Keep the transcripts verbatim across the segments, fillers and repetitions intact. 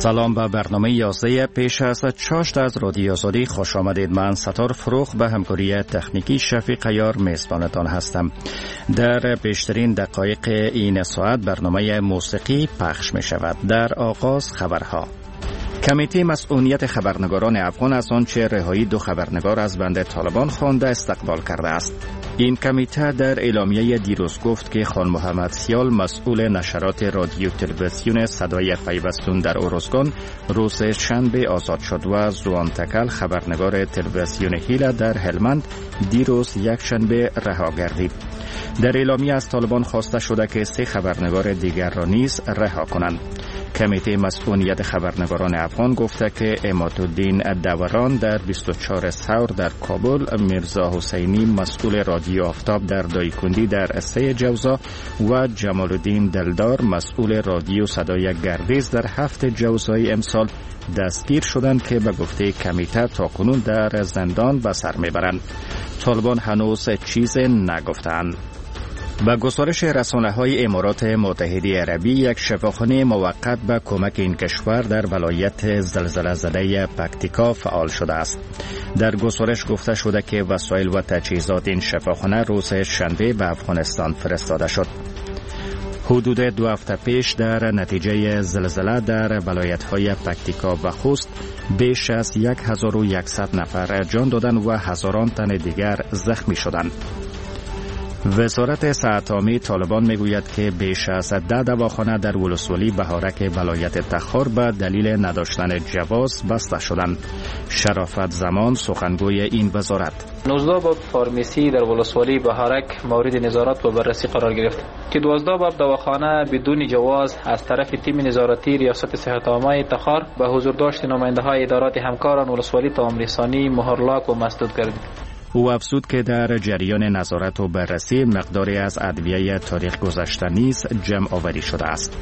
سلام به برنامه یازده پیش از چاشت از رادیو آزادی خوش آمدید. من ستار فروخ به همکاری تکنیکی شفیق عیار میزبانتان هستم. در بیشترین دقایق این ساعت برنامه موسیقی پخش می شود. در آغاز خبرها. کمیته مسئولیت خبرنگاران افغان از آنچه رهایی دو خبرنگار از بند طالبان خوانده استقبال کرده است. این کمیته در اعلامیه دیروز گفت که خان محمد سیال مسئول نشرات رادیو تلویزیون صدای پیوستون در ارزگان روز شنبه آزاد شد و زوان تکل خبرنگار تلویزیون هیلا در هلمند دیروز یک شنبه رها گردید. در اعلامیه از طالبان خواسته شده که سه خبرنگار دیگر را نیز رها کنند. کمیته مسئولیت خبرنگاران افغان گفته که عمادالدین دوران در بیست و چهار ثور در کابل، میرزا حسینی مسئول رادیو آفتاب در دایکندی در سه جوزا و جمال الدین دلدار مسئول رادیو صدای گردیز در هفت جوزای امسال دستگیر شدند که به گفته کمیته تاکنون در زندان به سر میبرند. طالبان هنوز چیز نگفتند. با گزارش رسانه‌های امارات متحده عربی، یک شفاخانه موقت به کمک این کشور در ولایت زلزله زده پکتیکا فعال شده است. در گزارش گفته شده که وسایل و تجهیزات این شفاخانه روز شنبه به افغانستان فرستاده شد. حدود دو هفته پیش در نتیجه زلزله در ولایت‌های پکتیکا و خوست بیش از هزار و صد نفر جان دادند و هزاران تن دیگر زخمی شدند. وزارت صحت عامه طالبان میگوید که بیش از ده دواخانه در ولسوالی بهارک ولایت تخار به دلیل نداشتن جواز بسته شدند. شرافت زمان سخنگوی این وزارت: نوزده باب فارمسی در ولسوالی بهارک مورد نظارت و بررسی قرار گرفت که دوازده باب دواخانه بدون جواز از طرف تیم نظارتی ریاست صحت عامه تخار به حضور داشت نماینده های ادارات همکاران ولسوالی تمام رسانی مهرلاک و مسدود گردید. او افزود که در جریان نظارت و بررسی مقداری از ادویه تاریخ گذشته نیز جمع آوری شده است.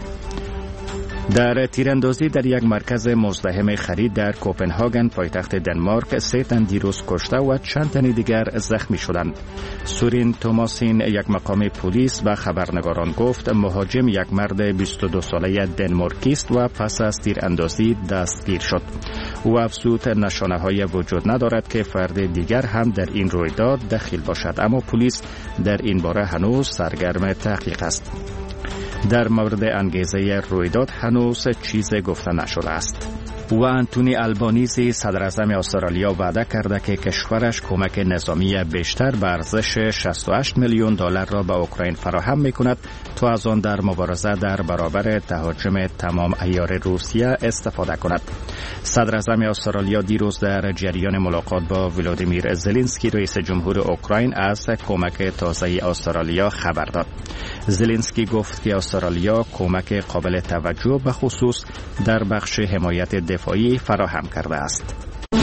در تیراندازی در یک مرکز مزدحم خرید در کوپنهاگن پایتخت دنمارک سه تن دیروز کشته و چند تن دیگر زخمی شدند. سورین توماسین یک مقام پلیس به خبرنگاران گفت مهاجم یک مرد بیست و دو ساله دنمارکی است و پس از تیراندازی دستگیر شد. او افزود نشانه‌های وجود ندارد که فرد دیگر هم در این رویداد دخیل باشد، اما پلیس در این باره هنوز سرگرم تحقیق است. در مورد انگیزه رویداد هنوز چیز گفته نشده است. و انتونی البانیزی صدر اعظم استرالیا وعده کرده که کشورش کمک نظامی بیشتر به ارزش شصت و هشت میلیون دلار را به اوکراین فراهم می‌کند تا از آن در مبارزه در برابر تهاجم تمام عیار روسیه استفاده کند. صدر اعظم استرالیا دیروز در جریان ملاقات با ولادیمیر زلنسکی رئیس جمهور اوکراین از کمک تازه استرالیا خبر داد. زلنسکی گفت که استرالیا کمک قابل توجه به خصوص در بخش حمایت دفاعی فراهم کرده است.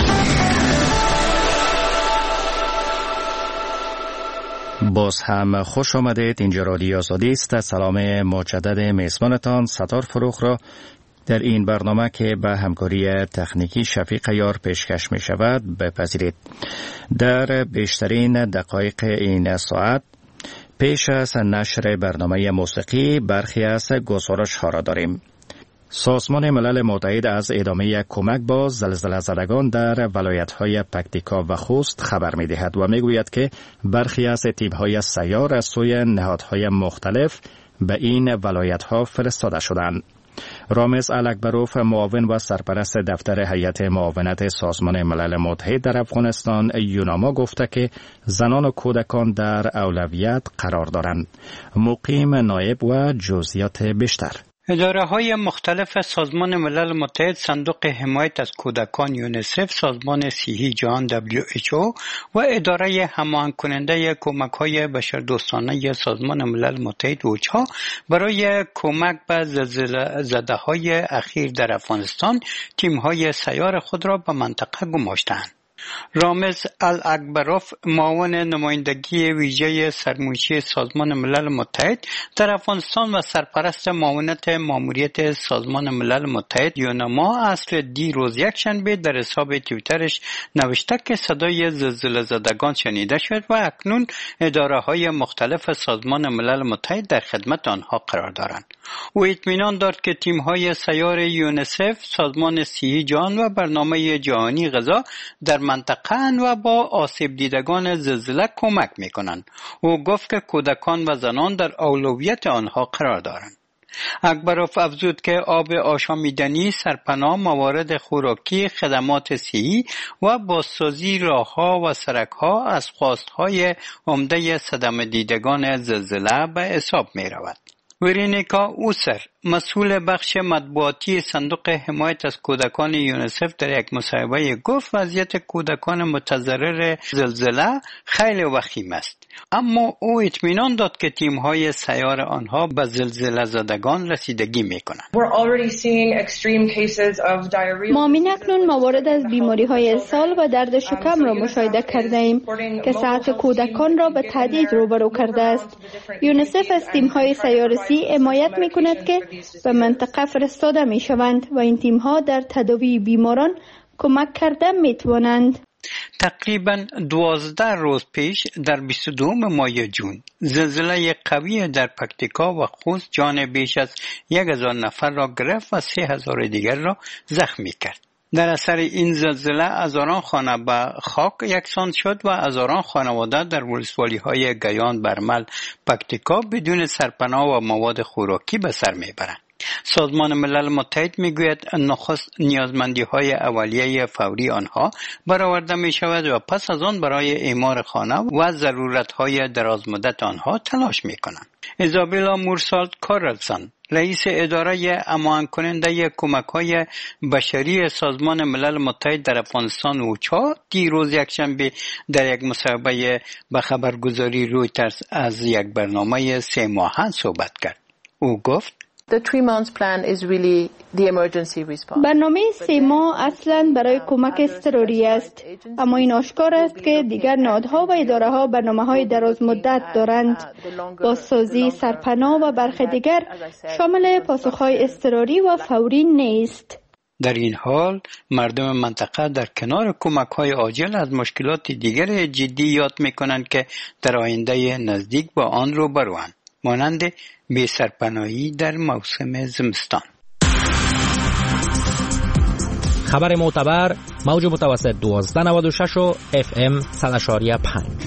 باز هم خوش آمدید. اینجا رادیو آزادی است. سلام مجدد میزبانتان ستار فروخ را در این برنامه که به همکاری تکنیکی شفیق عیار پیشکش می شود بپذیرید. در بیشترین دقایق این ساعت پیش از نشر برنامه موسیقی برخی از گزارش ها را داریم. سازمان ملل متحد از ادامه کمک با زلزله زدگان در ولایت‌های پکتیکا و خوست خبر می‌دهد و می‌گوید که برخی از تیم‌های سیار از سوی نهادهای مختلف به این ولایت‌ها فرستاده شدند. رامز الکبروف معاون و سرپرست دفتر هیئت معاونت سازمان ملل متحد در افغانستان یوناما گفته که زنان و کودکان در اولویت قرار دارند. مقیم نایب و جزئیات بیشتر. اداره‌های مختلف سازمان ملل متحد، صندوق حمایت از کودکان یونیسف، سازمان صحی جهان دبلیو اچ او و اداره هماهنگ کننده کمک‌های بشردوستانه سازمان ملل متحد اوچا برای کمک به زلزله زده‌های اخیر در افغانستان تیم‌های سیار خود را به منطقه گماشتند. رامز الاکبروف، معاون نمایندگی ویژه سرمایه‌ای سازمان ملل متحد در افغانستان و سرپرست معاونت ماموریت سازمان ملل متحد یونما، اصل دیروز یکشنبه در حساب توییترش نوشته که صدای زلزله زدگان شنیده شد و اکنون اداره‌های مختلف سازمان ملل متحد در خدمت آنها قرار دارند. او اطمینان داد که تیم‌های سیار یونسف، سازمان صحی جهان و برنامه جهانی غذا در منطقه و با آسیب دیدگان زلزله کمک می‌کنند. او گفت که کودکان و زنان در اولویت آنها قرار دارند. اکبروف افزود که آب آشامیدنی، سرپناه، موارد خوراکی، خدمات صحی و بازسازی راه‌ها و سرک‌ها از خواست‌های عمده صدمه دیدگان زلزله به حساب می‌رود. ورینیکا اوسر، مسئول بخش مطبوعاتی صندوق حمایت از کودکان یونسف، در یک مصاحبه گفت وضعیت کودکان متضرر زلزله خیلی وخیم است، اما او اطمینان داد که تیم‌های سیار آنها به زلزله زدگان رسیدگی می‌کنند. ما اکنون موارد از بیماری‌های اسهال و درد شکم را مشاهده کرده‌ایم که صحت کودکان را به تهدید روبرو کرده است. یونسف از تیم‌های سیارسی حمایت می‌کند که به منطقه فرستاده می‌شوند و این تیم‌ها در تداوی بیماران کمک کرده می‌توانند. تقریباً دوازده روز پیش در بیست و دوم ماه جون زلزله قوی در پکتیکا و خوست جان بیش از یک هزار نفر را گرفت و سه هزار دیگر را زخمی کرد. در اثر این زلزله هزاران خانه به خاک یکسان شد و هزاران خانواده در ولسوالی‌های گیان، برمل، پکتیکا بدون سرپناه و مواد خوراکی به سر میبرند. سازمان ملل متحد میگوید نخست نیازمندی‌های اولیه فوری آنها برآورده می‌شود و پس از آن برای اعمار خانه و ضرورت‌های درازمدت آنها تلاش می‌کنند. ایزابلا مورسالت کارلسون، رئیس اداره امان کننده کمک‌های بشری سازمان ملل متحد در افغانستان اوچا، دیروز یکشنبه در یک مصاحبه به خبرگزاری رویترز از یک برنامه سه ماهه صحبت کرد. او گفت The three months plan is really the emergency response. برنامه سه ماه اصلاً برای کمک اضطراری است، اما این آشکار است که دیگر نهادها و اداره‌ها برنامه‌های دراز مدت دارند. بازسازی، سرپناه و برخی دیگر شامل پاسخ‌های اضطراری و فوری نیست. در این حال مردم منطقه در کنار کمک‌های عاجل از مشکلات دیگر جدی یاد می‌کنند که در آینده نزدیک با آن روبروند، مانند بی سرپناهی در موسم زمستان. خبر معتبر، موج متوسط دوازده نود و شش و اف ام صد و اشاریه پنج.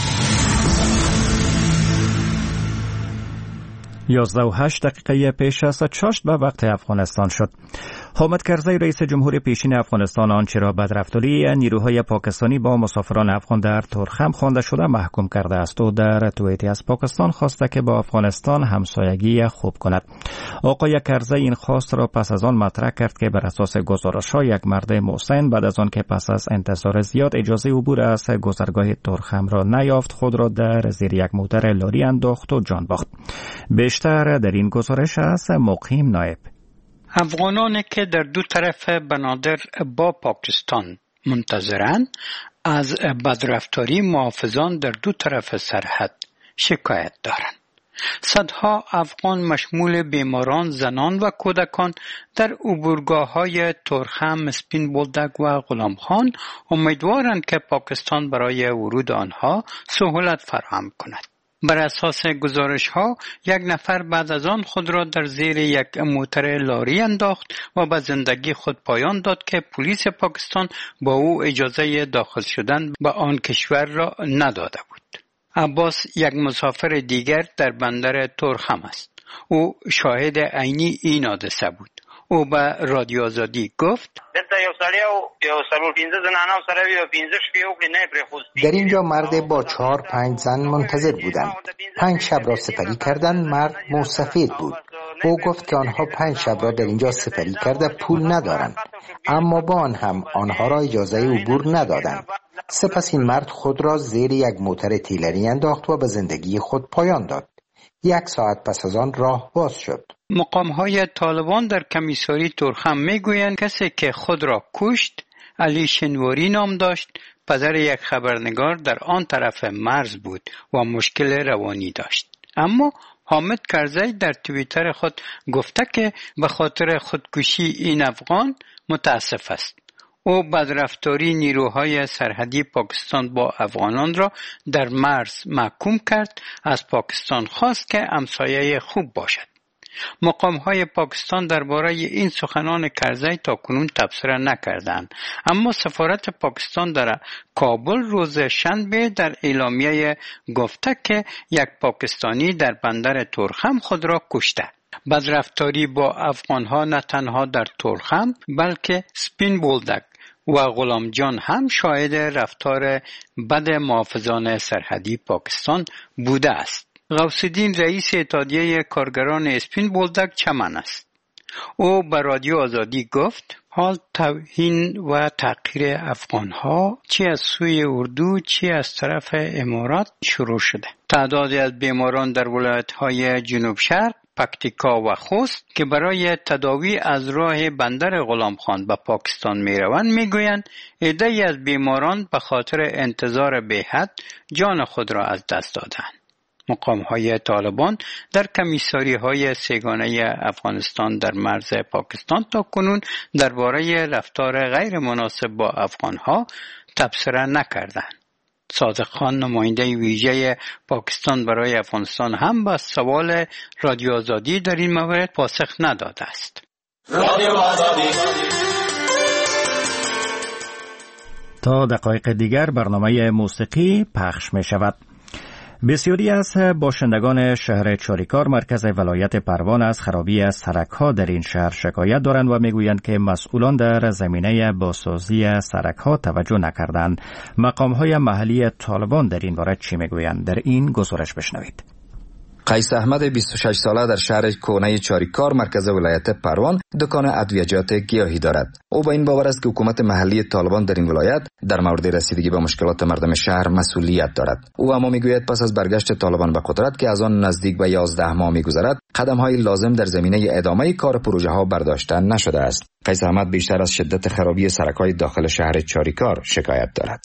یازده و هشت دقیقه پیش از چاشت به وقت افغانستان شد. حامد کرزی رئیس جمهور پیشین افغانستان آنچه را بدرفتاری نیروهای پاکستانی با مسافران افغان در تورخم خوانده شده محکوم کرده است و در توییتی از پاکستان خواسته که با افغانستان همسایگی خوب کند. آقای کرزی این خواست را پس از آن مطرح کرد که بر اساس گزارش‌ها یک مرد محسن بعد از آن که پس از انتظار زیاد اجازه عبور از گذرگاه تورخم را نیافت، خود را در زیر یک موتر لاری انداخت و جان باخت. بیشتر در این گزارش از مقیم نایب. افغانانی که در دو طرف بنادر با پاکستان منتظرند از بدرفتاری محافظان در دو طرف سرحد شکایت دارند. صدها افغان مشمول بیماران، زنان و کودکان در عبورگاه‌های تورخم، سپین بولدک و غلام خان امیدوارند که پاکستان برای ورود آنها سهولت فراهم کند. بر اساس گزارش ها یک نفر بعد از آن خود را در زیر یک موتر لاری انداخت و به زندگی خود پایان داد که پلیس پاکستان با او اجازه داخل شدن به آن کشور را نداده بود. عباس یک مسافر دیگر در بندر تورخم است. او شاهد عینی این حادثه بود. او به رادیو آزادی گفت در اینجا مرد با چهار پنج زن منتظر بودند. پنج شب را سپری کردند. مرد موسفید بود. او گفت که آنها پنج شب را در اینجا سپری کرده پول ندارند، اما با آن هم آنها را اجازه عبور ندادند. سپس این مرد خود را زیر یک موتر تیلری انداخت و به زندگی خود پایان داد. یک ساعت پس از آن راه باز شد. مقام‌های طالبان در کمیساری تورخم میگویند کسی که خود را کشت علی شنواری نام داشت. پدر یک خبرنگار در آن طرف مرز بود و مشکل روانی داشت. اما حامد کرزی در توییتر خود گفته که به خاطر خودکشی این افغان متاسف است. او بدرفتاری نیروهای سرحدی پاکستان با افغانان را در مرز محکوم کرد. از پاکستان خواست که همسایه خوب باشد. مقام‌های پاکستان درباره این سخنان کرزی تاکنون تبصره نکردند، اما سفارت پاکستان در کابل روز شنبه در اعلامیه گفته که یک پاکستانی در بندر تورخم خود را کشته. بدرفتاری با افغان‌ها نه تنها در تورخم بلکه سپین بولدک و غلام جان هم شاهد رفتار بد محافظان سرحدی پاکستان بوده است. غوث الدین رئیس اتحادیه کارگران اسپین بولدک چمن است. او به رادیو آزادی گفت حال توهین و تحقیر افغانها چی از سوی اردو چی از طرف امارات شروع شده. تعدادی از بیماران در ولایت‌های جنوب شرق، پکتیکا و خوست که برای تداوی از راه بندر غلام خان به پاکستان می روند می گویند عده‌ای از بیماران به خاطر انتظار بی‌حد جان خود را از دست دادند. مقام‌های طالبان در کمیساری‌های سه‌گانه افغانستان در مرز پاکستان تا کنون درباره رفتار غیر مناسب با افغان‌ها تبصره نکردند. صادق خان نماینده ویژه پاکستان برای افغانستان هم با سوال رادیو آزادی در این مورد پاسخ نداده است. رادیو آزادی. تا دقایق دیگر برنامه موسیقی پخش می شود. بسیاری از باشندگان شهر چاریکار مرکز ولایت پروان از خرابی سرک‌ها در این شهر شکایت دارند و میگویند که مسئولان در زمینه بازسازی سرک‌ها توجه نکردند. مقام‌های محلی طالبان در این باره چی میگویند؟ در این گزارش بشنوید. قیس احمد بیست و شش ساله در شهر کونه چاریکار مرکز ولایت پروان دکان ادویجات گیاهی دارد. او با این باور است که حکومت محلی طالبان در این ولایت در مورد رسیدگی به مشکلات مردم شهر مسئولیت دارد. او اما میگوید پس از برگشت طالبان به قدرت که از آن نزدیک به یازده ماه میگذرد، قدم‌های لازم در زمینه ادامه کار پروژه ها برداشته نشده است. قیس احمد بیشتر از شدت خرابی سرک‌های داخل شهر چاریکار شکایت دارد.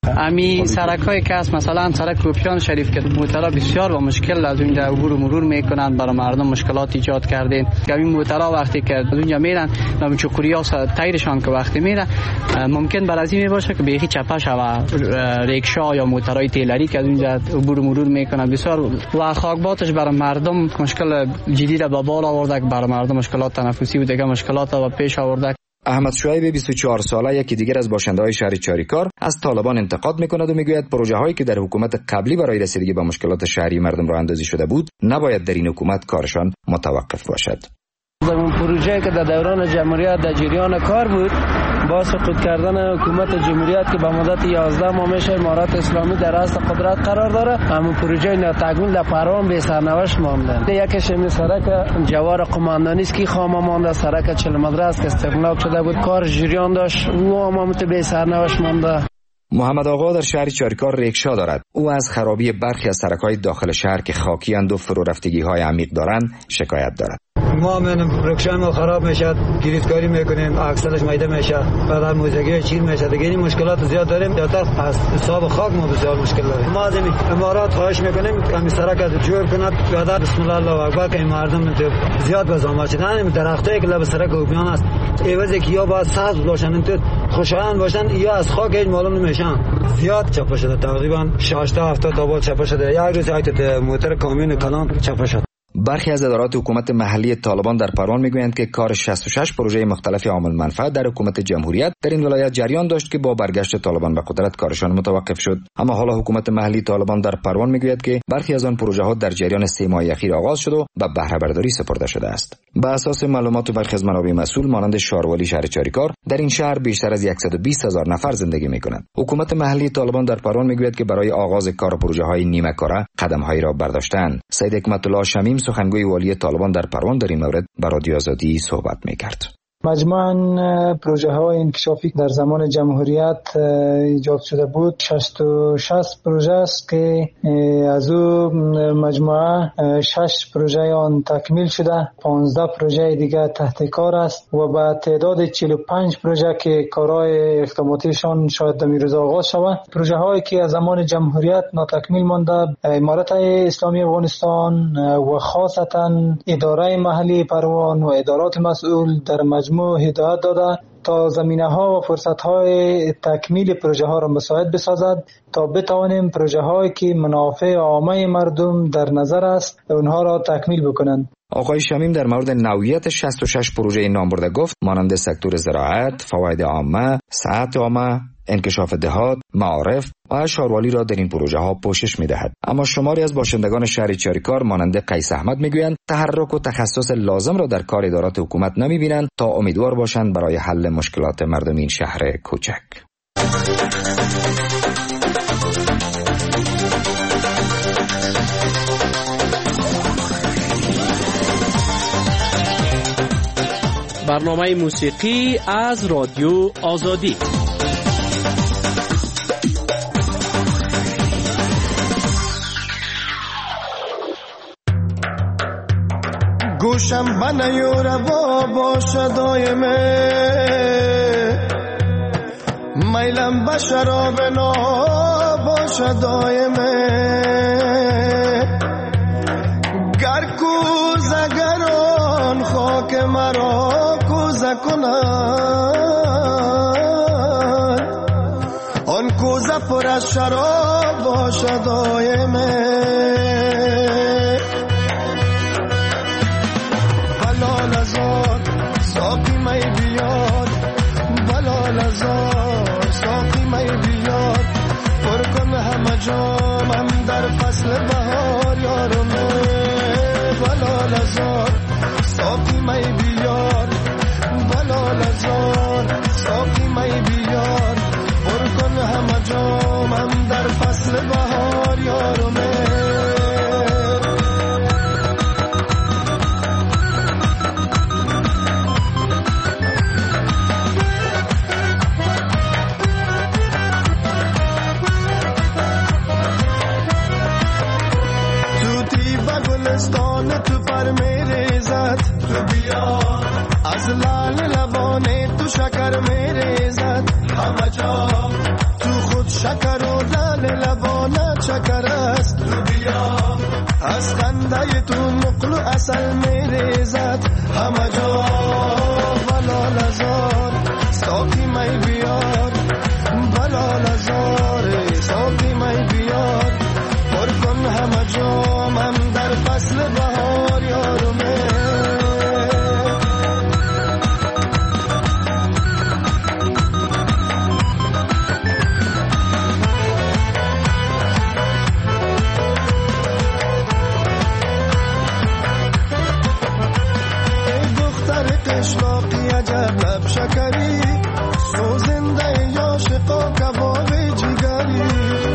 امی سرک‌های که است، مثلا سرک روپیان شریف که موترها بسیار با مشکل از اونجا عبور و مرور میکنند، برای مردم مشکلات ایجاد کردین. این موترها وقتی که از اونجا میرن نام چوکوریا تایرشان که وقتی میره ممکن بر از این باشه که بیخی چپه شوه ریکشا یا موترهای تیلری که از اونجا عبور و مرور میکنند بسیار و خاکباتش برای مردم مشکل جدی را به بال آورده، برای مردم مشکلات تنفسی و دیگه مشکلات را پیش آورده. احمد شعیب بیست و چهار ساله یکی دیگر از باشنده‌های شهر چاریکار از طالبان انتقاد میکند و میگوید پروژه هایی که در حکومت قبلی برای رسیدگی به مشکلات شهری مردم راه اندازی شده بود نباید در این حکومت کارشان متوقف باشد. اون پروژه که در دوران جمهوریت در جریان کار بود با سقوط کردن حکومت جمهوریت که به مدت یازده ماه میشه امارات اسلامی در راست قدرت قرار داره، همون پروژه ناتگون در پروان به سرنوشت مانده. یکیش این سرک جوار قماندانی است که خام مانده، سرک چل مدرسه که استغناق شده بود کار جریان داشت و هم به سرنوشت مانده. محمد آقا در شهر چاریکار ریکشا دارد. او از خرابی برخی از سرک‌های داخل شهر که خاکی اند و فرو رفتگی‌های عمیق دارند شکایت دارد. ما من رکشن ما خراب میشه، گریزکاری میکنیم، اکسلش میده میشه، بعد موزگی چیل میشه. دیگه این مشکلات زیاد داریم. در از حساب خاک ما بسیار مشکل داریم. ما از امارات خواهش میکنیم که سرک از جور کند. بعد بسم الله الله اکبر که مردم زیاد بزام شدن درختایی که لب سرک اوبیان است. ایوازی که یا با ساز باشن تو خوشایند باشن یا از خاک هیچ معلوم نمیشن. زیاد چپا شده، تقریبا شصت تا هفتاد تا با چپا شده. یک روز ایت موتور کامیون کلان چپا شد. برخی از ادارات حکومت محلی طالبان در پروان میگویند که کار شصت و شش پروژه مختلف عامل منفعت در حکومت جمهوریت در این ولایت جریان داشت که با برگشت طالبان به قدرت کارشان متوقف شد. اما حالا حکومت محلی طالبان در پروان میگوید که برخی از آن پروژه ها در جریان سه ماه اخیر آغاز شد و به بهره برداری سپرده شده است. بر اساس معلومات برخی از منابع مسئول مانند شاروالی شهر چاریکار در این شهر بیشتر از صد و بیست هزار نفر زندگی میکنند. حکومت محلی طالبان در پروان میگوید که برای آغاز کار پروژه های نیمه کاره قدم‌هایی را برداشتند. سید حکمت الله شمیم سخنگوی والی طالبان در پروان در این مورد با رادیو آزادی صحبت میکرد. مجموعاً پروژه های انکشافی در زمان جمهوریت ایجاد شده بود شصت و شش پروژه است که از او مجموعه شش پروژه آن تکمیل شده، پانزده پروژه دیگر تحت کار است و با تعداد چهل و پنج پروژه که کارهای اقداماتیشان شاید در روز آغاز شود. پروژه هایی که از زمان جمهوریت ناتکمیل مانده، امارت اسلامی افغانستان و خاصتا اداره محلی پروان و ادارات مسئول در مجموع هدایت داده تا زمینه ها و فرصت های تکمیل پروژه ها را مساعد بسازد تا بتوانیم پروژه هایی که منافع عامه مردم در نظر است اونها را تکمیل بکنند. آقای شمیم در مورد نوعیت شصت و شش پروژه نام برده گفت مانند سکتور زراعت، فواید عامه، صحت عامه، انکشاف دهات، معارف و شاروالی را در این پروژه ها پوشش می دهد. اما شماری از باشندگان شهر چاریکار مانند قیس احمد می گویند تحرک و تخصص لازم را در کار ادارات حکومت نمی بینند تا امیدوار باشند برای حل مشکلات مردم این شهر کوچک. برنامه موسیقی از رادیو آزادی. گوشم بنیور با باشه دایمه میلم به شراب نا باشه دایمه گر کوزه گران خاک مرا کوزه کنن آن کوزه پر از شراب باشه دایمه ساقی می بیار بلال ازار ساقی می بیار پر کن همه جامم در فصل بهار یارمه بلال ازار ساقی می بیار بلال ازار ساقی می بیار پر کن همه جامم در فصل بهار یارمه تو پر میره زد تو بیا از لال لبانه تو شکر میره زد همه جا تو خود شکر و لال لبانه شکر است تو بیا از خنده تو نقل و اصل میره زد همه جا بلال ازار ساقی می بیار بلال ازار ساقی می بیار پر کن همه جامم در فصل بهار یارمه ای دختر قشلاقی عجب لب شکری سوزنده عاشقا کباب جگری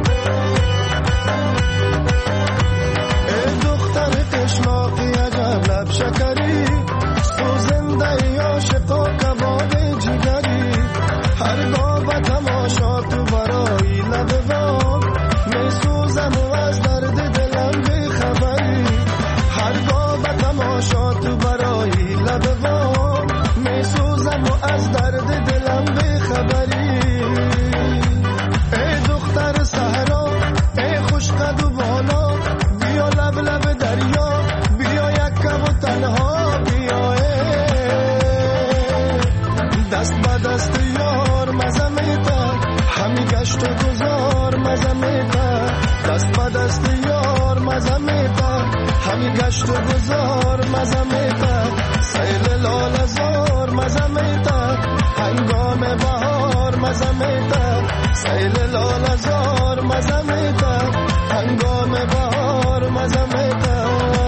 شکری سوزنده عاشقا کباب جگری هرگاه به تماشا تو برای لب وام می سوزم و از درد دلم بی خبری هرگاه به تماشا تو برای لب وام می سوزم و از درد دلم بی خبری ای دختر صحرا ای خوش قد و بالا بیا لب لب دریا تنها بیایه دست با دست یار مزمیتا همی گشت و گذار مزمیتا دست با دست یار مزمیتا همی گشت و گذار مزمیتا سیل لال زار مزمیتا هنگام بهار مزمیتا سیل لال زار مزمیتا هنگام بهار مزمیتا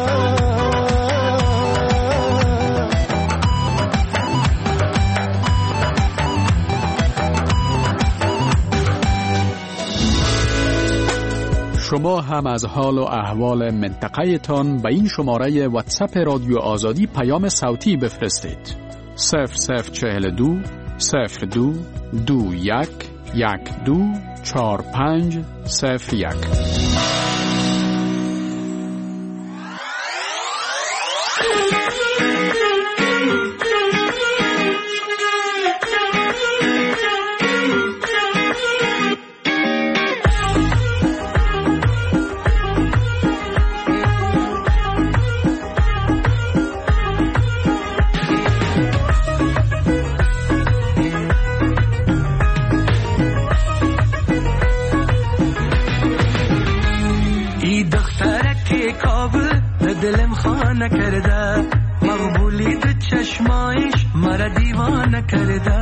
شما هم از حال و احوال منطقه تان به این شماره واتساپ رادیو آزادی پیام صوتی بفرستید. صفر صفر چهل دو صفر دو دو یک یک دو چهار پنج صفر یک. دلم خانه کرده مقبولی تو چشمایش مرا دیوانه کرده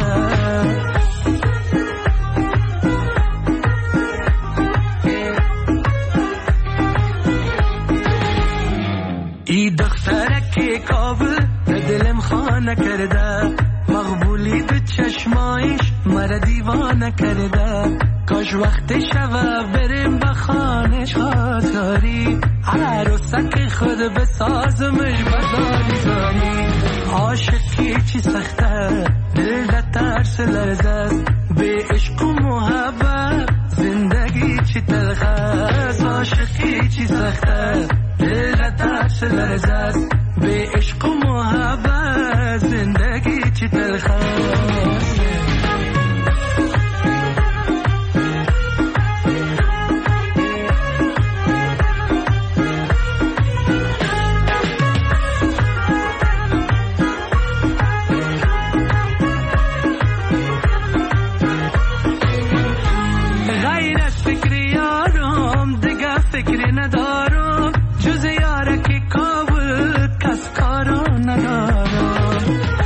ای دختره که کابل دلم خانه کرده مقبولی تو چشمایش مرا دیوانه کرده کاش وقت شوه بریم به خانه شاداری عروسک خود بسازمش بزاری زاری عاشقی چی سخته دل ده ترس لرزه به عشق و محبت زندگی چی تلخ است عاشقی چی سخته دل ده ترس لرزه به عشق و محبت زندگی چی تلخ است فکری ندارم جز یاره که کابل کس کارو ندارم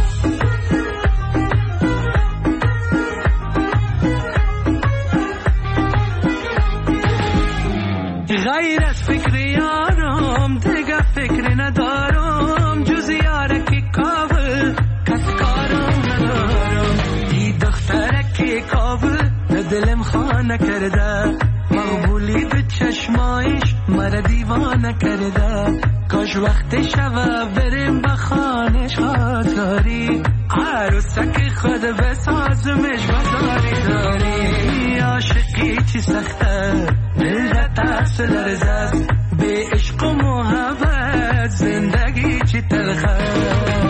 غیر از فکری یارم دیگه فکری ندارم جز یاره که کابل کس کارو ندارم ای دختره که کابل دلم خانه کرده مقبولی به چشمایش مرا دیوانه کرده کاش وقت شوه بریم به خانه شاداری عروسک خود بسازمش بزاری داری عاشقی چی سخته دل ده ترس لرزه به عشق و محبت زندگی چی تلخه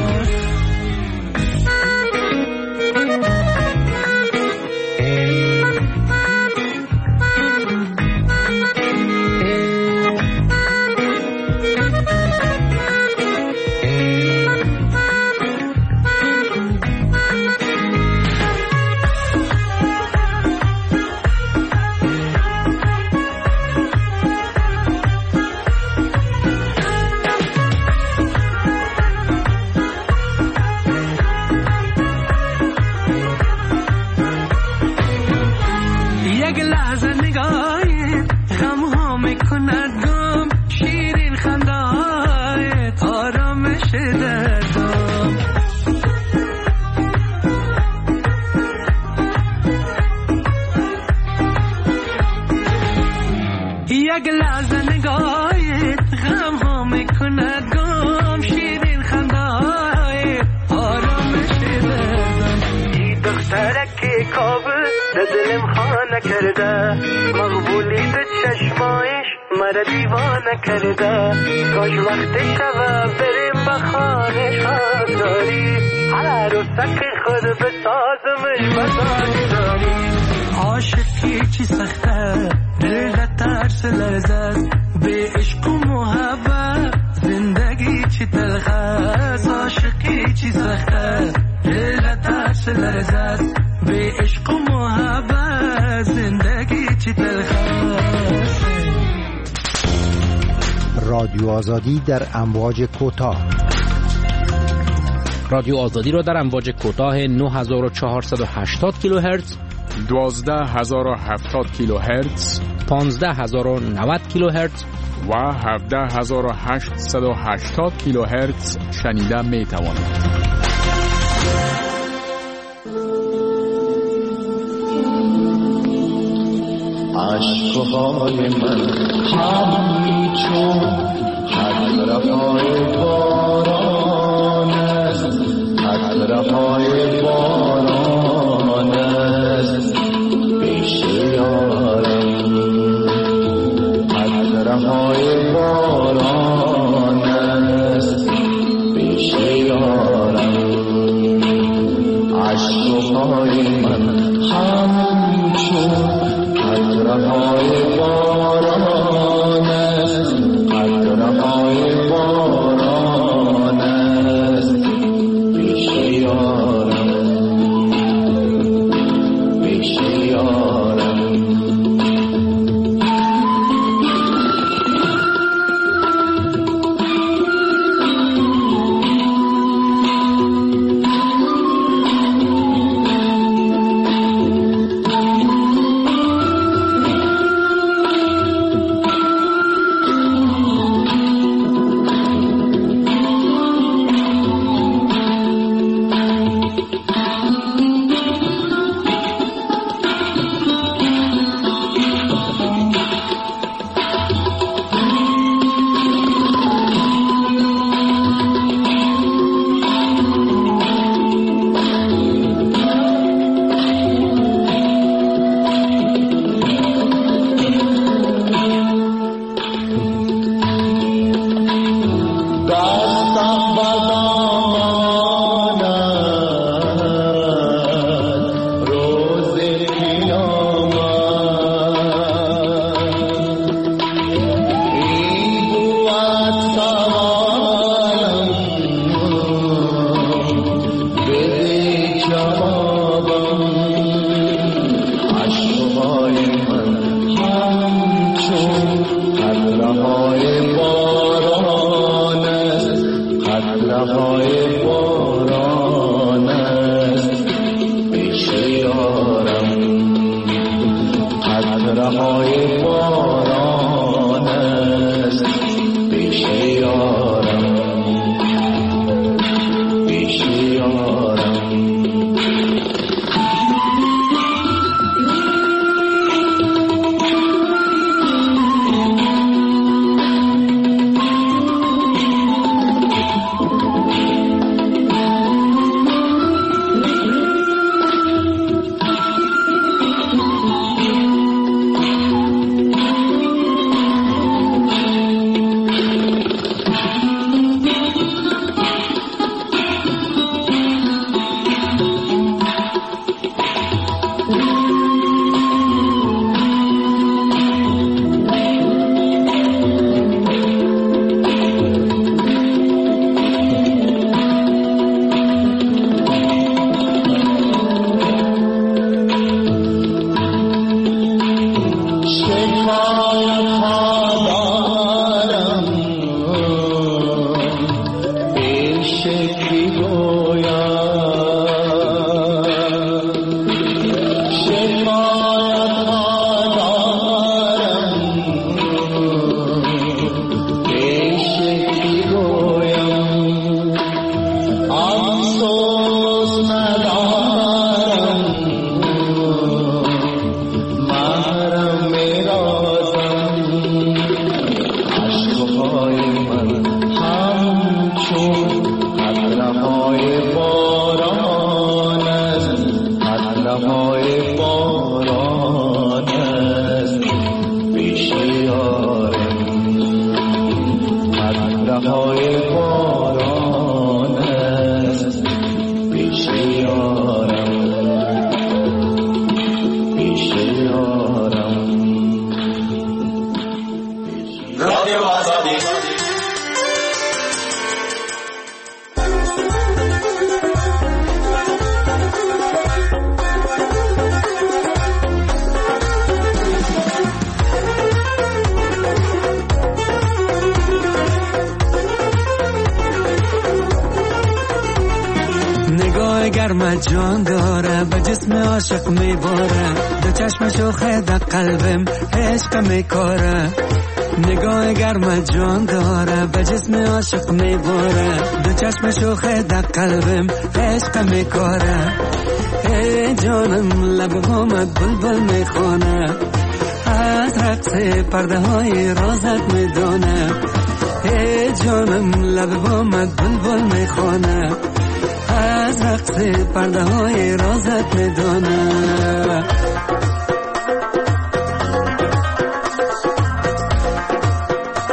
یک لحظه نگاهت غم ها میکند گم شیرین خنده های آرامش دردم ای دختره که کابل دلم خانه کرده مقبولی به چشمایش مرا دیوانه کرده کاش وقت شوه بریم به خانه شاداری عروسک خود بسازمش بزاری داری عاشقی چی سخته دل ده ترس لرزه به عشق و محبت زندگی چی تلخ است عاشقی چی سخته دل ده ترس لرزه به عشق و محبت زندگی چی تلخ است. رادیو آزادی در امواج کوتاه رادیو آزادی را در امواج کوتاه نه هزار و چهارصد و هشتاد کیلوهرتز دوازده هزار و هفتاد کیلوهرتز پانزده هزار و نود کیلوهرتز و هفده هزار و هشتصد و هشتاد کیلوهرتز شنیده می توانید. عشقهای من همچون قطره‌های باران است قطره‌های های باران است پیش یارم، عشق و پای من همچون قطره های باران است، قطره های باران است پیش یارم، پیش یارم. گرم جان داره به جسم عاشق میباره، دو چشم شوخه در قلبم عشق میکاره. نگاه گرم جان داره به جسم عاشق میباره، دو چشم شوخه در قلبم عشق میکاره. ای جانم لب همت بلبل میخونه، از رقص پرده های رازت میدونه. ای جانم لب همت بلبل میخونه، از رقص پرده های رازت میدونه.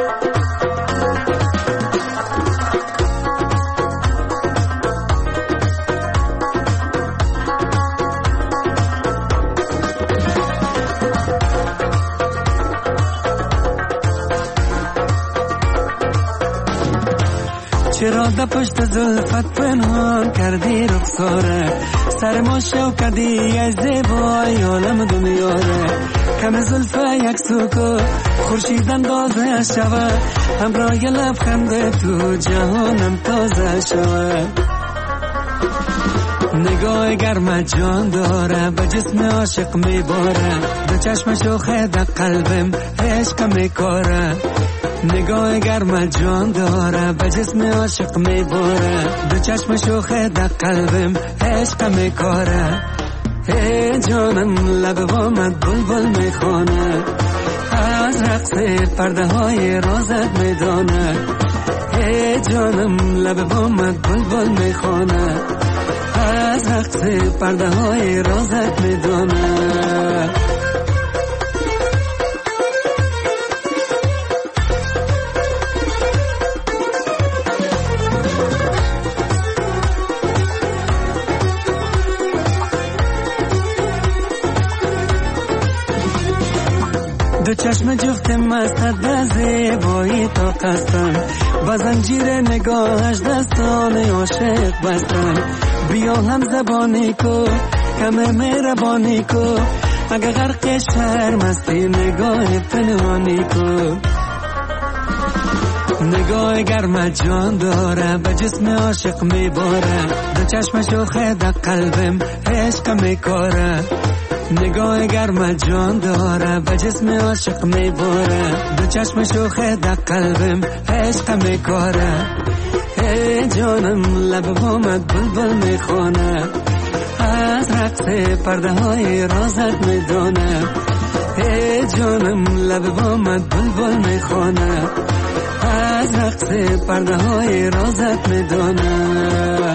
چرا در پشت زلفت پنهان کردی رخساره سر ما شو کردی از زیبای عالم دنیاره کم زلفه یک سوکو خورشید اندازه شوه همراه لبخند تو جهانم تازه شوه نگاه گرم جان داره به جسم عاشق میباره دو چشم شوخه در قلبم عشق میکاره نگاه گرم جان داره به جسم عاشق میباره دو چشم شوخه در قلبم عشق میکاره ای جانم لب بامت بلبل میخونه از رقص پرده های رازت میدانه ای جانم لب بامت بلبل میخونه از رقص پرده های رازت میدانه دو چشم جفت مستت به زیبایی تا قصدن با زنجیر نگاهش دستان عاشق بستن بیا هم زبانی کو کم مهربانی کو اگه غرق شرم هستی نگاه پنهانی کو نگاه گرم جان داره به جسم عاشق میباره دو چشم شوخه در قلبم عشق میکاره نگاه گرم جان داره به جسم عاشق میباره دو چشم شوخه در قلبم عشق میکاره ای جانم لب بامت بلبل میخونه از رقص پرده های رازت میدونه ای جانم لب بامت بلبل میخونه از رقص پرده های رازت میدونه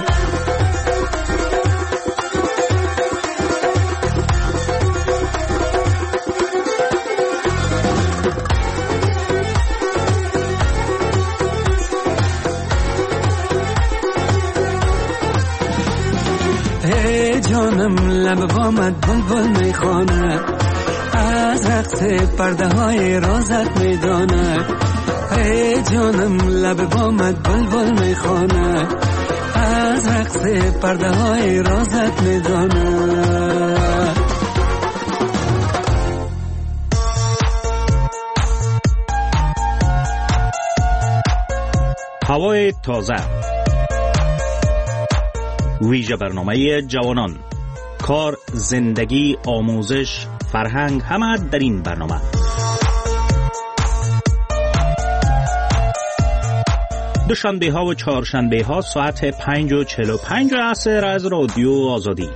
جانم لب بامت بلبل میخونه از رقص پرده های رازت میدانه ای جانم لب بامت بلبل میخونه از رقص پرده های رازت میدانه هوای تازه ویژه برنامه جوانان کار، زندگی، آموزش، فرهنگ همه در این برنامه. دوشنبه ها و چهارشنبه ها ساعت پنج و چهل و پنج عصر از رادیو آزادی.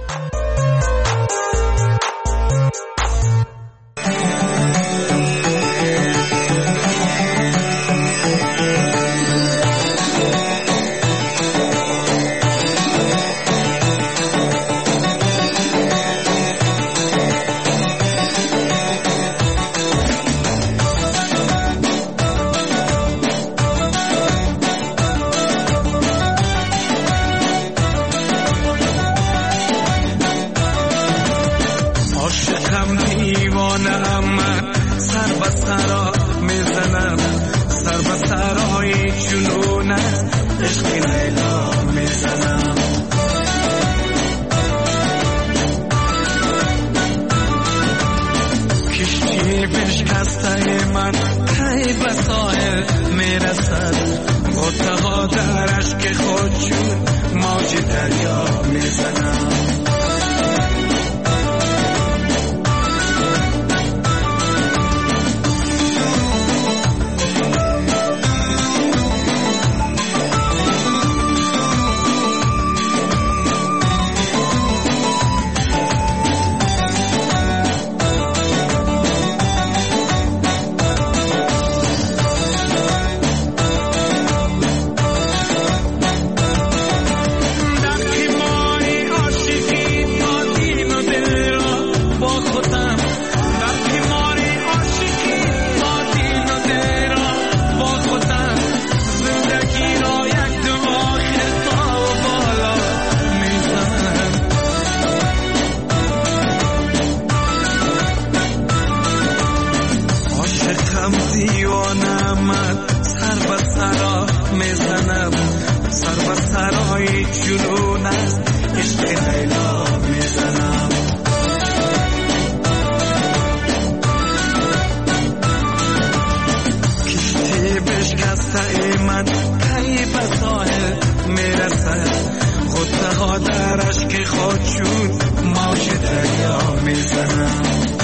شکسته من کی به ساحل میرسد غصه ها در اشک خود شد موج دریا میزنم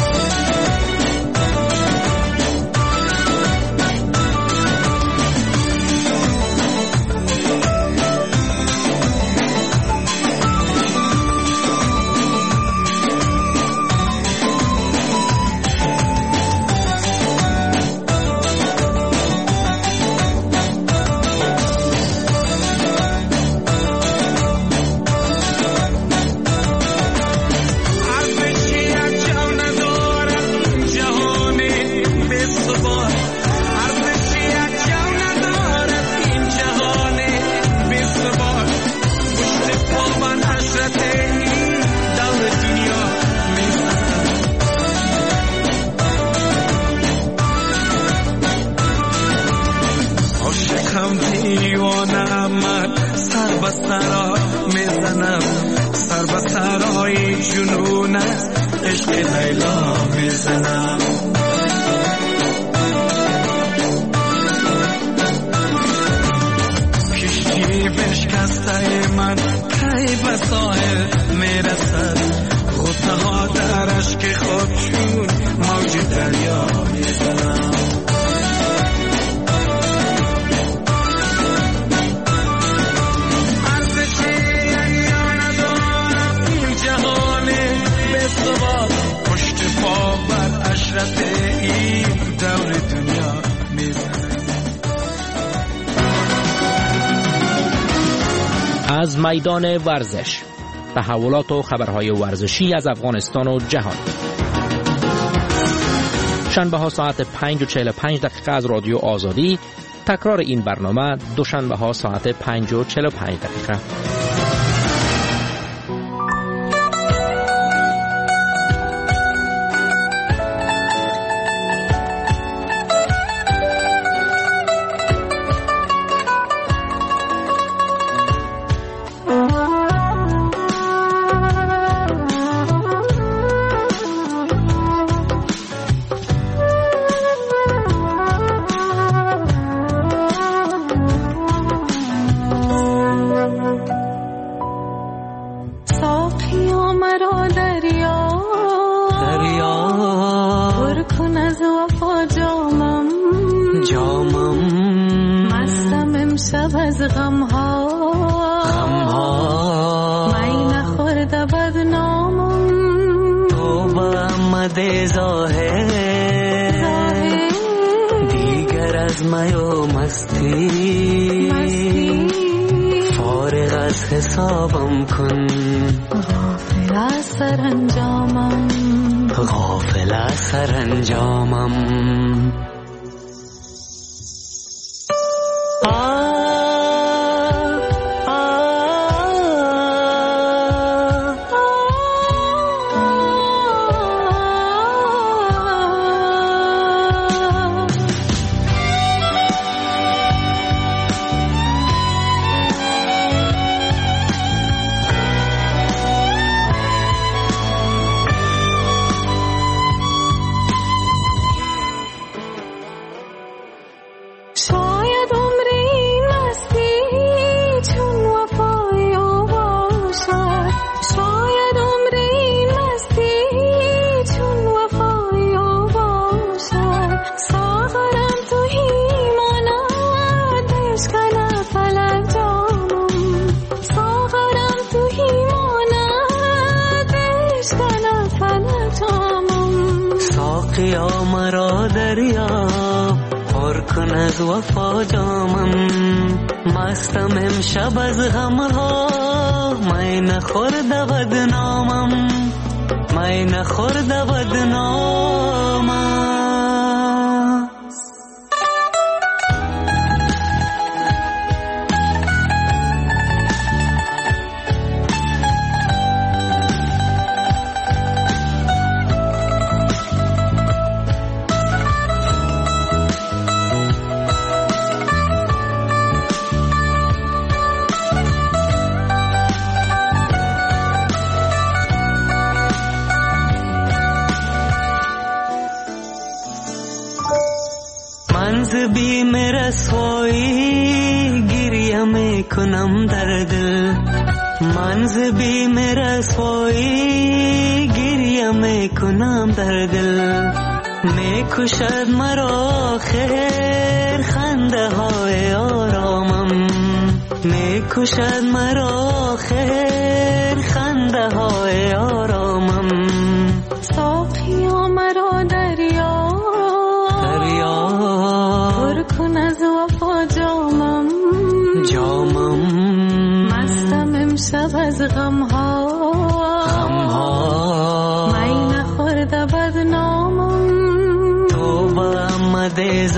از میدان ورزش، تحولات و خبرهای ورزشی از افغانستان و جهان. شنبه ها ساعت پنج و چهل و پنج دقیقه از رادیو آزادی. تکرار این برنامه دوشنبه ها ساعت پنج و چهل و پنج دقیقه. भी मेरा رسوایی گریه میکنم در دل منز بیم رسوایی گریه میکنم در دل میکشد مرا خیر خنده های آرامم میکشد مرا خیر خنده های آرامم ساقیا مرا دریا دریا پر کن از وفا جامم جامم مستم امشب از غم ها غم ها می نخورده بدنامم تو با آمده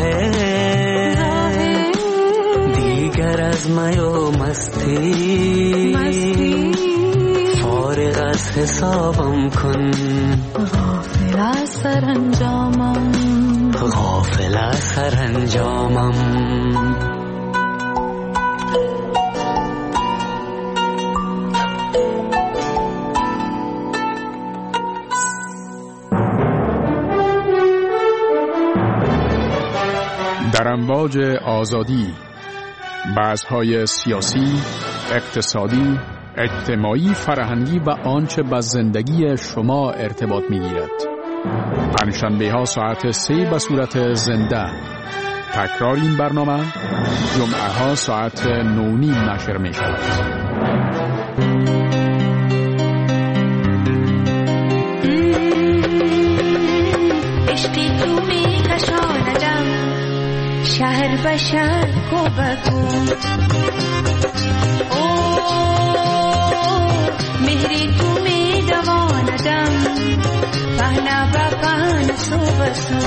ظاهر دیگر از می و مستی مستی فارغ از حسابم کن غافل از سرانجامم غافل از سرانجامم در امواج آزادی بحث‌های سیاسی، اقتصادی، اجتماعی، فرهنگی و آنچه به زندگی شما ارتباط می‌گیرد. پنجشنبه‌ها ساعت سه به صورت زنده. تکرار این برنامه جمعه‌ها ساعت نه و نیم نشر می‌شود. شهر به شهر کو بگو او مهری تو می دواندم پهنا با پهن سو بسو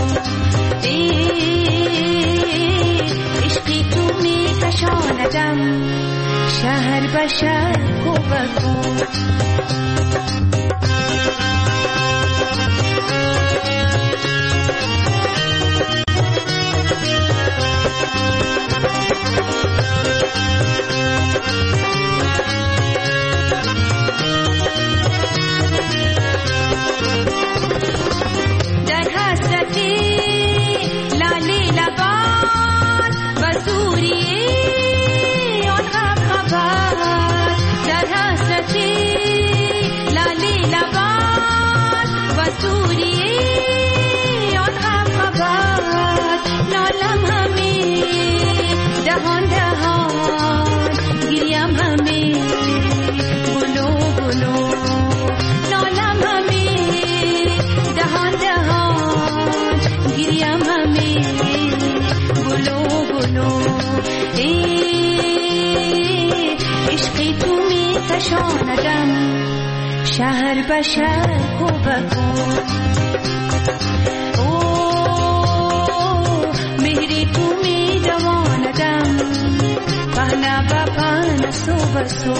عشقی تو می کشاندم شهر به شهر کو بگو شهر به شهر کو بگو او مهری تو می دواندم پهنا با پهن سو بسو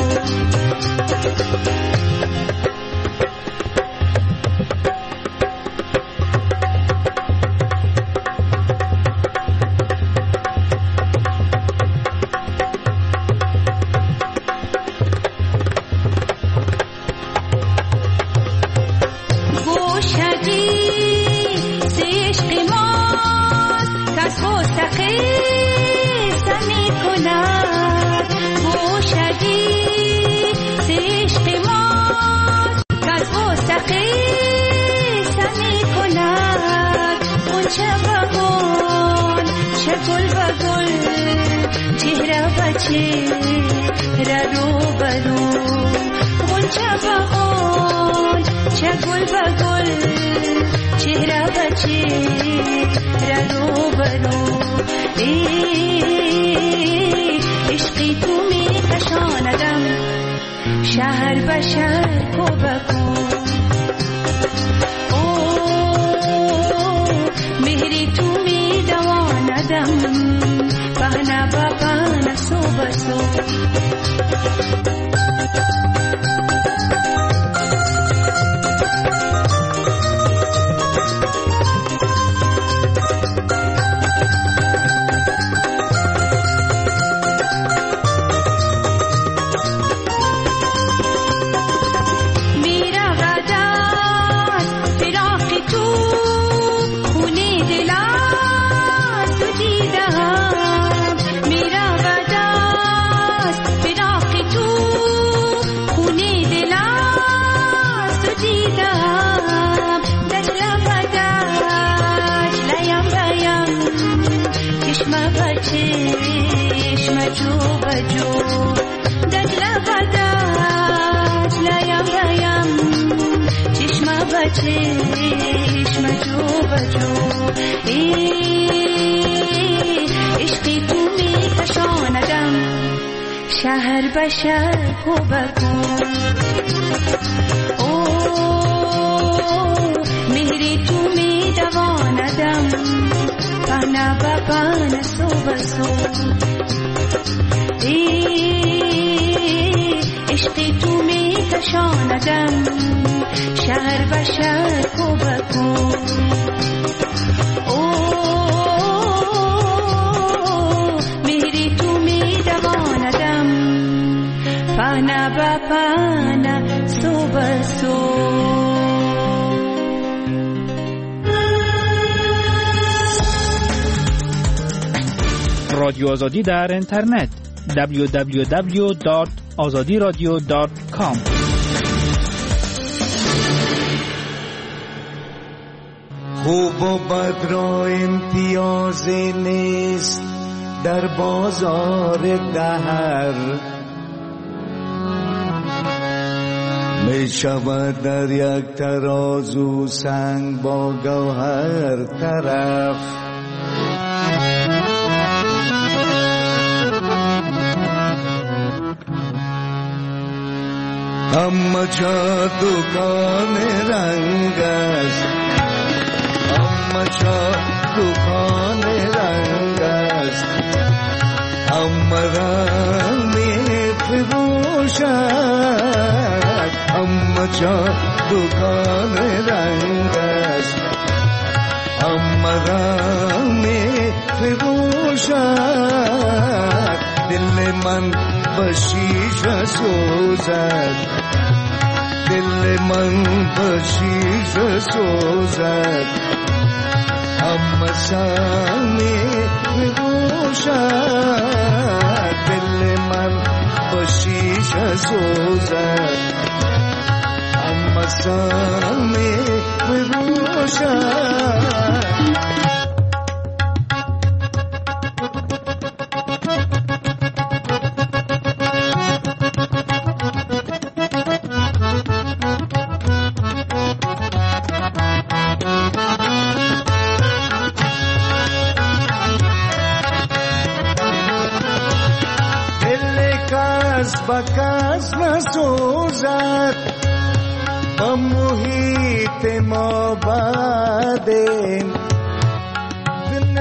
شهر به شهر کو بگو او مهری تو می دواندم پهنا با پهن سو بسو چشم جو بجو دجله بدج لایم لایم چشم بچشم جو بجو عشقی تو می کشاندم شهر به شهر کو بکو مهری تو می دواندم پانا با پانا سو بسو عشقی تو می کشاندم شهر به شهر کو بکو مهری تو می دواندم پانا با پانا سو بسو رادیو آزادی در اینترنت دبلیو دبلیو دبلیو دات آزادی رادیو دات کام. خوب و بد را امتیازی نیست در بازار دهر، می شود در یک ترازو سنگ با گوهر طرف. اما جا دکان رنگ است، اما جا دکان رنگ است، اما رنگ می فروشد. اما جا دکان رنگ است، اما رنگ می فروشد. دل من بشیشه سوزد، دل من بشیشه سوزد، اما سامی بگوشد. دل من بشیشه سوزد، اما سامی بگوشد. بکس نسوزد با محیط ما بعدیم. دل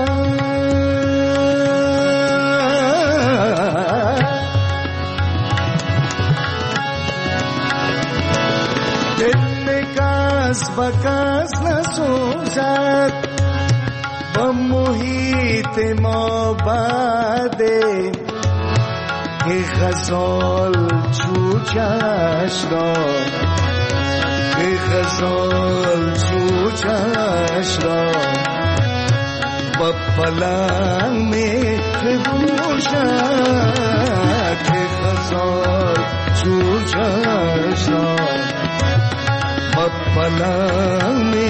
کس بکس نسوزد با محیط ما بعدیم. ای غزال چوچش را، ای غزال چوچش را با پلنگ می فروشد. ای غزال چوچش را با پلنگ می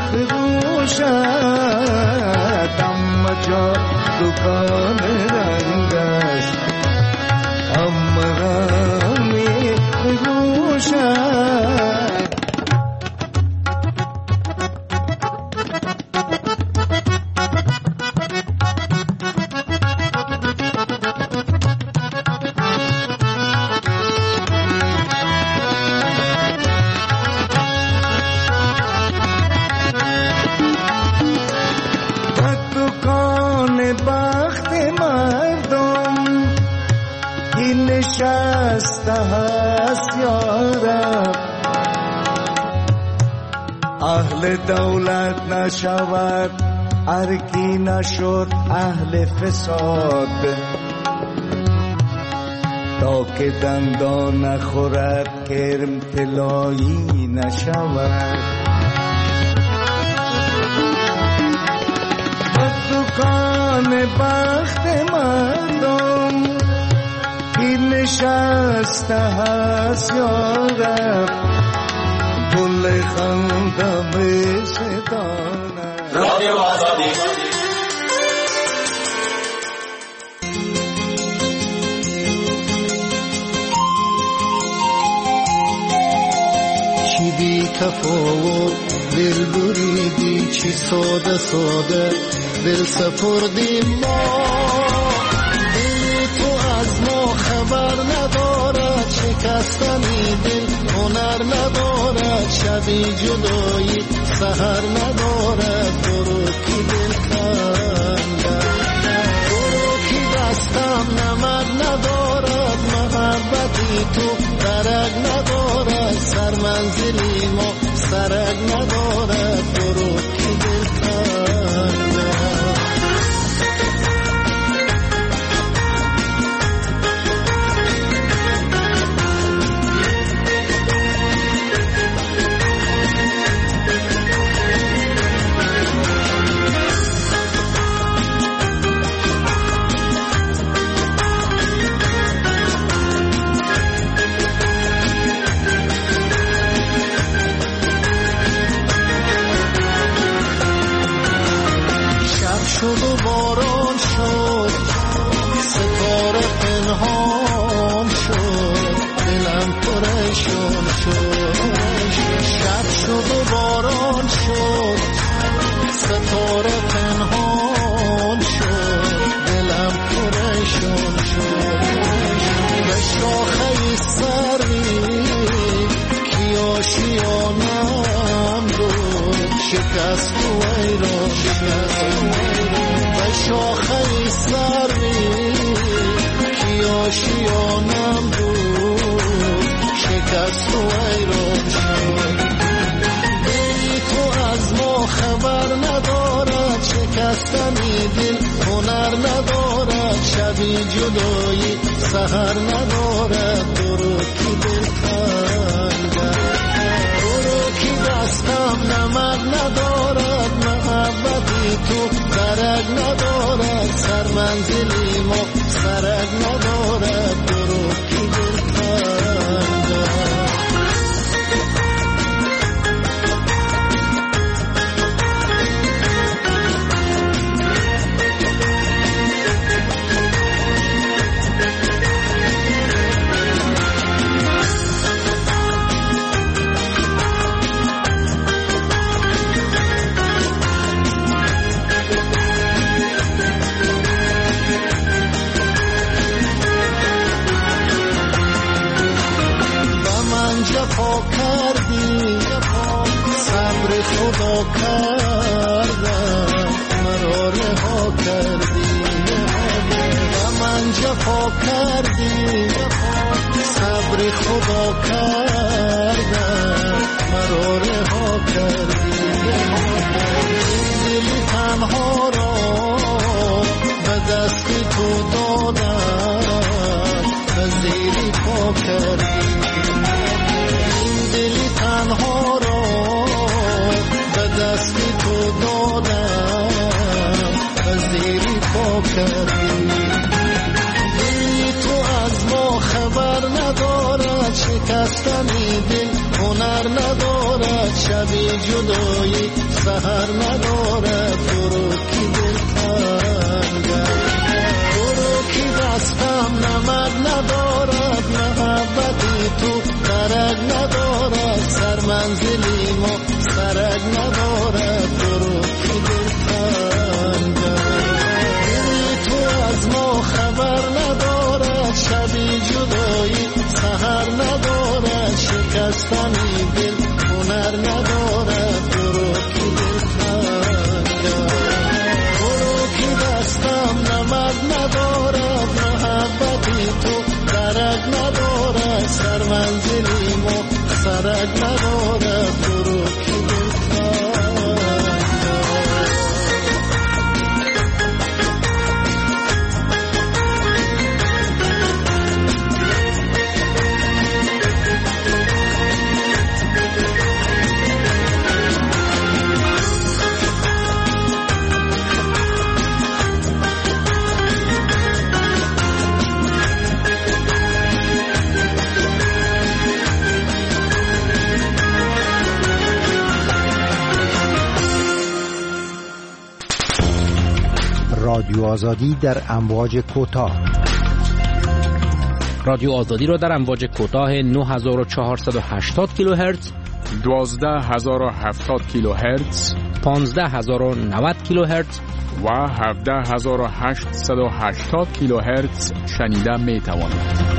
فروشد. اما جا دکان رنگ است، اما غمی بگوشد. دکان بخت مردم این نشسته هست یارب. اهل دولت نشود ارکی نشد اهل فساد. تا که دندان نخورد کرم طلایی نشود. دکان بخت مردم این نشسته هست یارب. گل خندم ستانه. رادیو آزادی تفاوت دل بریدی چی ساده ساده دل سپردیم ما دل تو از ما خبر ندارد شکستنی دل هنر ندارد شبی جدایی سحر ندارد برو کی دل کنده برو کی دستم نمد ندارد محبتی تو درک ندارد سر منزلی ما سرک ندارد برو کی دل کنده شد و باران شد ستاره پنهان شد دلم پریشان شد شب شد و باران شد ستاره پنهان شد دلم پریشان شد به شاخه سری کی آشیانم بود شکست و ایران شکست به شاخه سری کی آشیانم بود شکست و ایران شد دل تو از ما خبر ندارد شکستنی دل هنر ندارد شبی جدایی سحر ندارد برو کی دل کنده برو کی دستم نمد ندارد محبتی تو درک ندارد سر منزلی ما سرک ندارد برو کی دل کنده جفا کردی صبر خدا کردم مرا رها کردی و من جفا کردی صبر خدا کردم مرا رها کردی دل تنها را به دست تو دادم و زیری پا کردی دلی تنها را به دست تو دادم و زیری پا کردی دلی تو از ما خبر ندارد شکستنی دل هنر ندارد شبی جدایی سحر ندارد برو کی دل کنده برو کی دستم نمد ندارد محبتی تو درک ندارد سر منزلی ما سرک ندارد برو کی دل کنده دل تو از ما خبر ندارد شبی جدایی سحر ندارد شکستنی دل هنر ندارد برو کی دل کنده برو کی دستم نمد ندارد محبتی تو درک ندارد سر منزلی ما سرک ندارد برو کی دل کنده رادیو آزادی در امواج کوتاه. رادیو آزادی را در امواج کوتاه نه هزار و چهارصد و هشتاد کیلوهرتز دوازده هزار و هفتاد کیلو هرتز، پانزده هزار و نود کیلو هرتز و هفده هزار و هشتصد و هشتاد کیلو هرتز شنیده می توانید.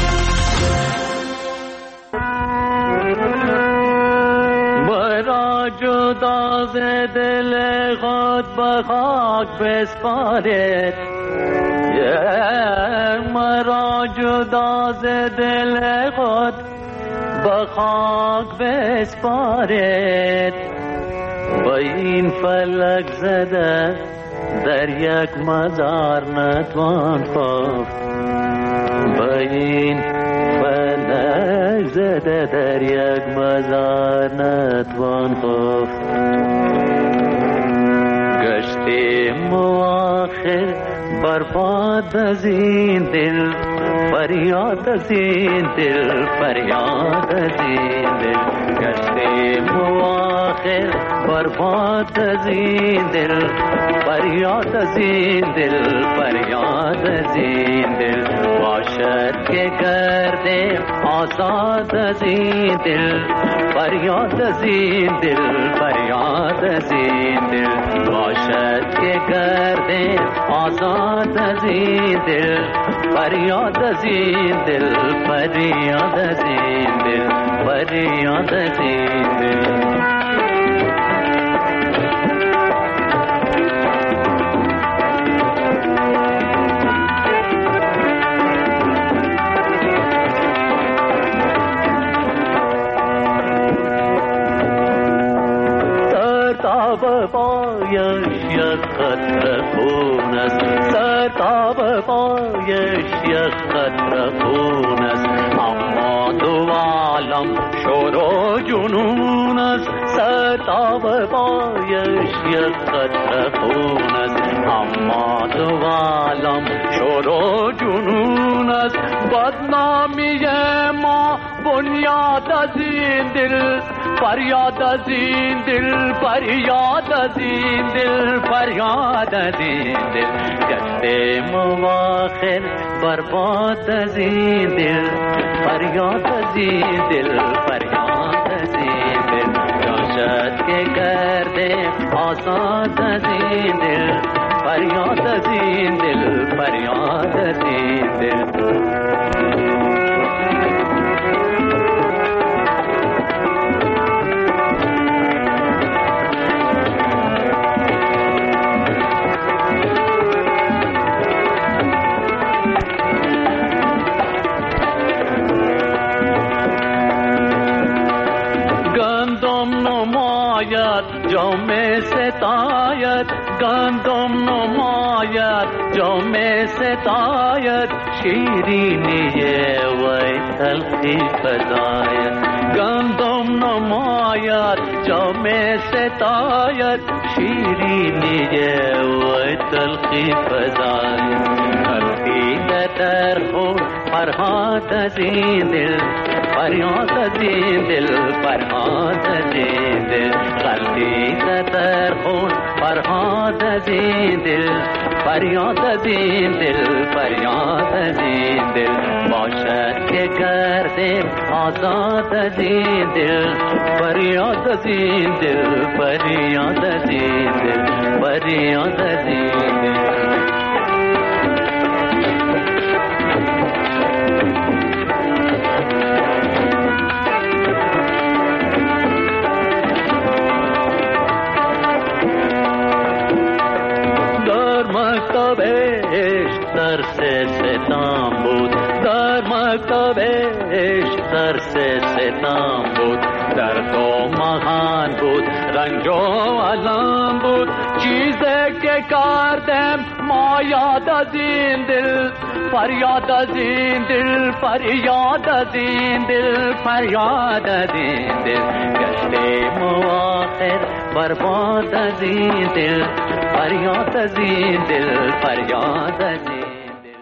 مرا جدا ز دل خود به خاک بسپارید، مرا جدا ز دل خود به خاک بسپارید، با این فلک زده در یک مزار نتوان خفت، با این فلک زده در یک مزار نتوان خفت. گشتیم آخر برباد از این دل، فریاد از این دل، فریاد از این دل. گشتیم آخر برباد از این دل، فریاد از این دل، فریاد از این دل. باشد که کردیم آزاد از این دل، فریاد از این دل، فریاد از این دل. باشد که کردیم آزاد از این دل، فریاد از این دل، فریاد از این دل، فریاد از این دل. سرتاب پایش یک قطره خون است، سرتاب پایش یک قطره خون است، اما دو عالم شور و جنون است. سرتاب پایش یک قطره خون است، اما دو عالم شور و جنون است. بدنامی ما بنیاد از این دل، فریاد از این دل، فریاد از این دل، فریاد از این دل. گشتیم آخر برباد از این دل، فریاد از این دل، فریاد از این دل. جاشد که کردیم آزاد از این دل، فریاد از این دل، فریاد از این دل. جام ستایت گندم نماید، جام ستایت شیرینی وی تلخی فزاید. گندم نماید جام ستایت شیرینی وی تلخی فزاید. تلخی در خود فرهاد از این دل، فریاد از این دل، فریاد از این دل. غلطی در خون فرهاد از این دل، فریاد از این دل، فریاد از این دل. باشد که کردیم آزاد از این دل، فریاد از این دل، فریاد از این دل، فریاد از این دل. مکتب عشق درس ستم بود، در مکتب عشق درس ستم بود. در تو مهان بود، رنج و علم بود. چیزی که کردم ما یاد از این دل، فریاد از این دل، فریاد از این دل، فریاد از این دل. گشتیم آخر برباد از این دل، فریاد از این دل، فریاد از این